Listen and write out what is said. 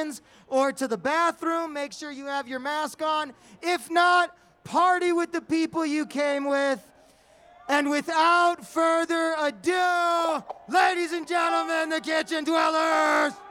hands or to the bathroom. Make sure you have your mask on. If not, party with the people you came with. And without further ado, ladies and gentlemen, the Kitchen Dwellers.